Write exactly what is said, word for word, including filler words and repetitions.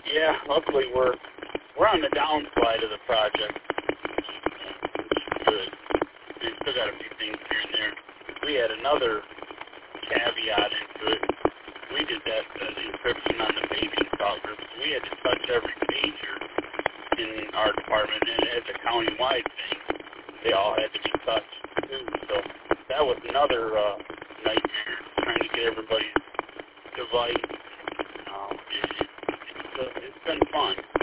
Yeah, luckily we're we're on the downslide of the project. Good. We still got a few things here and there. We had another caveat into it. We did that uh, the encryption on the paging software, so we had to touch every pager in our department, and as a county-wide thing, they all had to be touched too. So that was another uh, nightmare, trying to get everybody's device. Um, it, it, it's, uh, it's been fun.